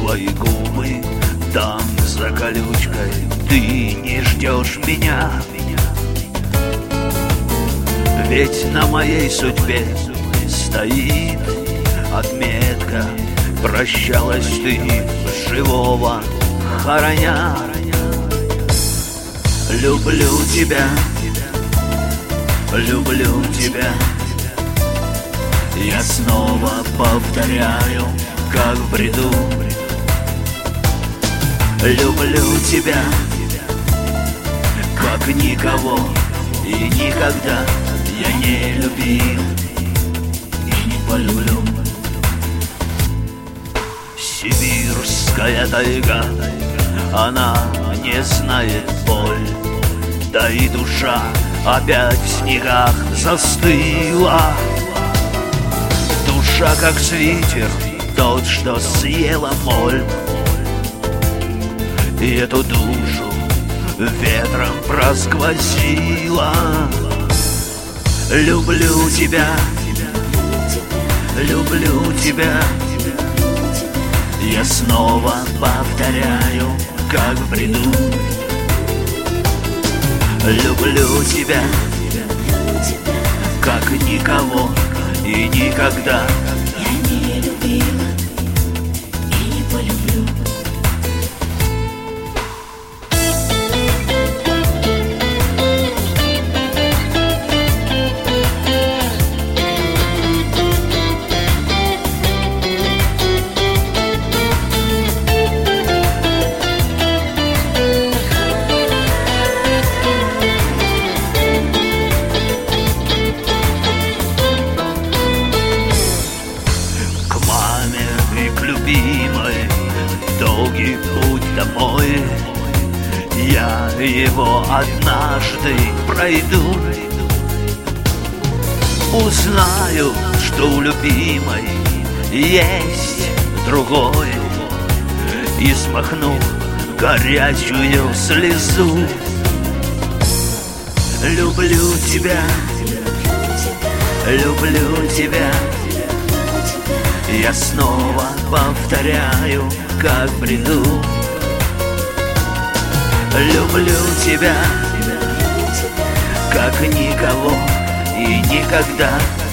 твои губы там за колючкой. Ты не ждешь меня, ведь на моей судьбе стоит отметка. Прощалась ты живого хороня. Люблю тебя, люблю тебя. Я снова повторяю, как в бреду. Люблю тебя, как никого и никогда я не любил и не полюблю. Сибирская тайга, она не знает боль, да и душа опять в снегах застыла. Душа как свитер, тот, что съела моль, и эту душу ветром просквозила. Люблю тебя, люблю тебя. Я снова повторяю, как в бреду. Люблю тебя, как никого и никогда я не любила и не полюблю. Долгий путь домой, я его однажды пройду. Узнаю, что у любимой есть другой, и смахну горячую слезу. Люблю тебя, люблю тебя. Я снова повторяю, как в бреду. Люблю тебя, как никого и никогда